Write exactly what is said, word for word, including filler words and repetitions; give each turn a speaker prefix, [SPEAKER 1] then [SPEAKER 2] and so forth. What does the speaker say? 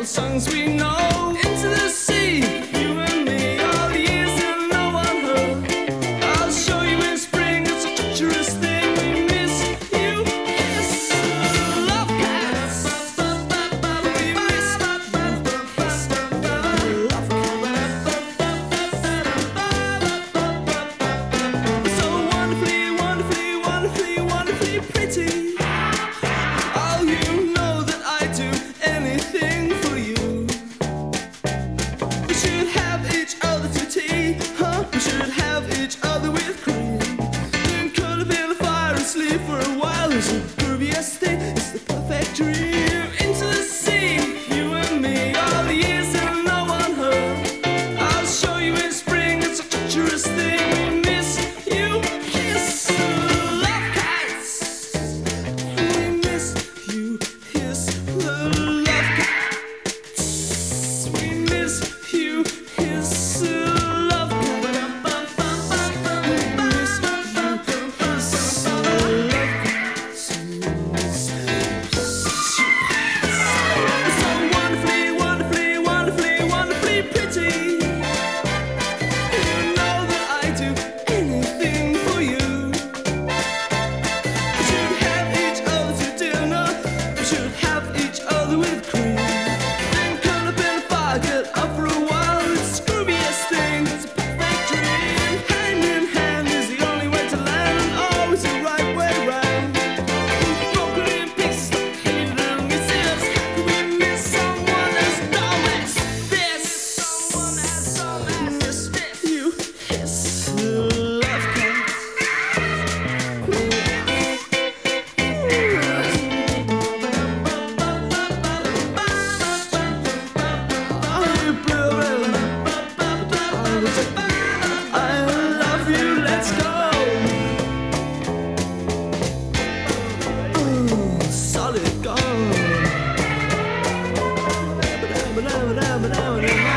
[SPEAKER 1] the songs we know. Into the sea, you and me, all the years that no one heard. I'll show you in spring, it's a treacherous thing. We miss you, kiss love cats. We miss love cats. So wonderfully, wonderfully, wonderfully, wonderfully pretty. Oh, you know that I do anything for you. We should have each other to tea, huh? We should have each other with cream. Then curl up in the fire and sleep for a while. It's the grooviest thing, it's the perfect dream. Into the sea, you and me, all the years that no one heard. I'll show you in spring, it's a treacherous thing. We miss you, kiss love cats. We miss you, kiss love cats. We miss you, kiss love cats. We miss you, kiss love cats. It's so wonderfully, wonderfully, wonderfully, wonderfully pretty. You know that I do anything for you. We should have each other to dinner. We should have each other with cream. Then curl up in the fire, get up for a while. It's the grooviest thing, it's a perfect dream. Hand in hand is the only way to land, and always the right way round. Broken in pieces like hidden missiles. How can we miss someone as dumb as this? Someone as dumb as this. You kiss love cats. I love you, let's go. Ooh, solid gold.